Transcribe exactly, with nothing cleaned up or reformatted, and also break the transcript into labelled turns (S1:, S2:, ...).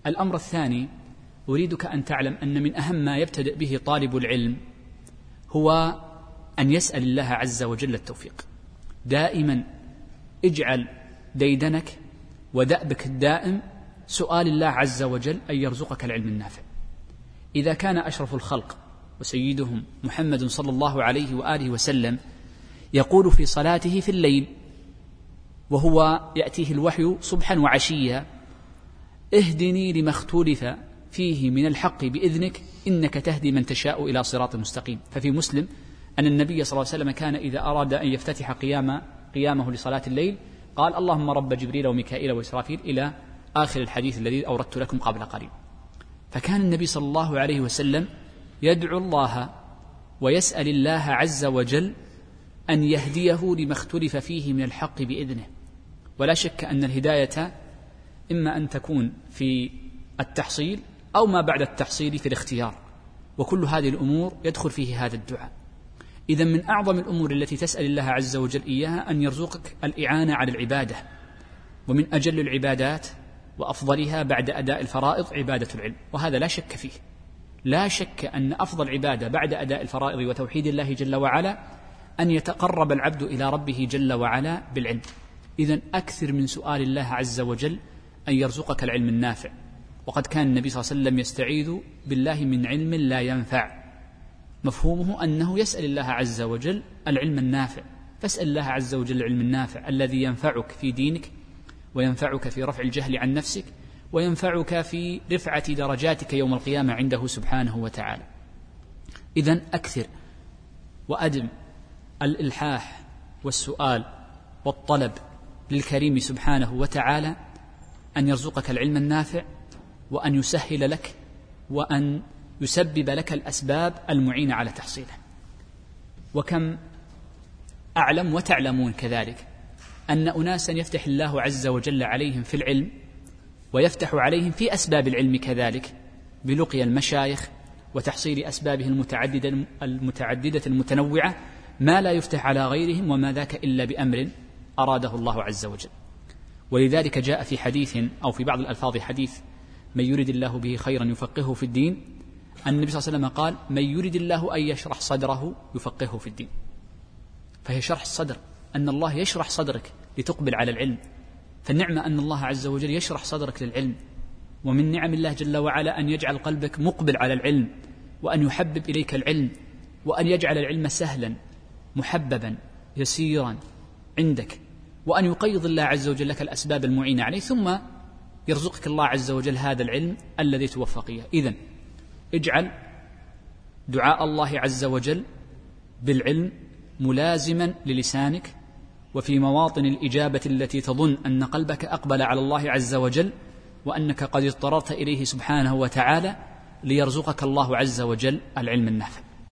S1: الأمر الثاني أريدك أن تعلم أن من أهم ما يبتدئ به طالب العلم هو أن يسأل الله عز وجل التوفيق. دائما اجعل ديدنك ودأبك الدائم سؤال الله عز وجل أن يرزقك العلم النافع. إذا كان أشرف الخلق وسيدهم محمد صلى الله عليه وآله وسلم يقول في صلاته في الليل وهو يأتيه الوحي صبحا وعشيا: اهدني لما اختلف فيه من الحق بإذنك إنك تهدي من تشاء إلى صراط مستقيم. ففي مسلم أن النبي صلى الله عليه وسلم كان إذا أراد أن يفتتح قيام قيامه لصلاة الليل قال: اللهم رب جبريل وميكائيل وإسرافيل، إلى آخر الحديث الذي أوردت لكم قبل قليل. فكان النبي صلى الله عليه وسلم يدعو الله ويسأل الله عز وجل أن يهديه لما اختلف فيه من الحق بإذنه. ولا شك أن الهداية إما أن تكون في التحصيل أو ما بعد التحصيل في الاختيار، وكل هذه الأمور يدخل فيه هذا الدعاء. إذن من أعظم الأمور التي تسأل الله عز وجل إياها أن يرزقك الإعانة على العبادة، ومن أجل العبادات وأفضلها بعد أداء الفرائض عبادة العلم، وهذا لا شك فيه. لا شك أن أفضل عبادة بعد أداء الفرائض وتوحيد الله جل وعلا أن يتقرب العبد إلى ربه جل وعلا بالعلم. إذن أكثر من سؤال الله عز وجل أن يرزقك العلم النافع. وقد كان النبي صلى الله عليه وسلم يستعيذ بالله من علم لا ينفع، مفهومه أنه يسأل الله عز وجل العلم النافع. فاسأل الله عز وجل العلم النافع الذي ينفعك في دينك، وينفعك في رفع الجهل عن نفسك، وينفعك في رفعة درجاتك يوم القيامة عنده سبحانه وتعالى. إذن أكثر وأدم الإلحاح والسؤال والطلب للكريم سبحانه وتعالى أن يرزقك العلم النافع، وأن يسهل لك وأن يسبب لك الأسباب المعينة على تحصيله. وكم أعلم وتعلمون كذلك أن أناسا يفتح الله عز وجل عليهم في العلم، ويفتح عليهم في أسباب العلم كذلك بلقي المشايخ وتحصيل أسبابه المتعددة المتعددة المتنوعة، ما لا يفتح على غيرهم، وما ذاك إلا بأمر أراده الله عز وجل. ولذلك جاء في حديث أو في بعض الألفاظ حديث: من يرد الله به خيرا يفقهه في الدين. النبي صلى الله عليه وسلم قال: من يرد الله أن يشرح صدره يفقهه في الدين. فهي شرح الصدر، أن الله يشرح صدرك لتقبل على العلم. فالنعمة أن الله عز وجل يشرح صدرك للعلم، ومن نعم الله جل وعلا أن يجعل قلبك مقبل على العلم، وأن يحبب إليك العلم، وأن يجعل العلم سهلا محببا يسيرا عندك، وأن يقيض الله عز وجل لك الأسباب المعينة عليه، ثم يرزقك الله عز وجل هذا العلم الذي توفق إياه. إذن اجعل دعاء الله عز وجل بالعلم ملازما للسانك، وفي مواطن الإجابة التي تظن أن قلبك أقبل على الله عز وجل، وأنك قد اضطررت إليه سبحانه وتعالى ليرزقك الله عز وجل العلم النافع.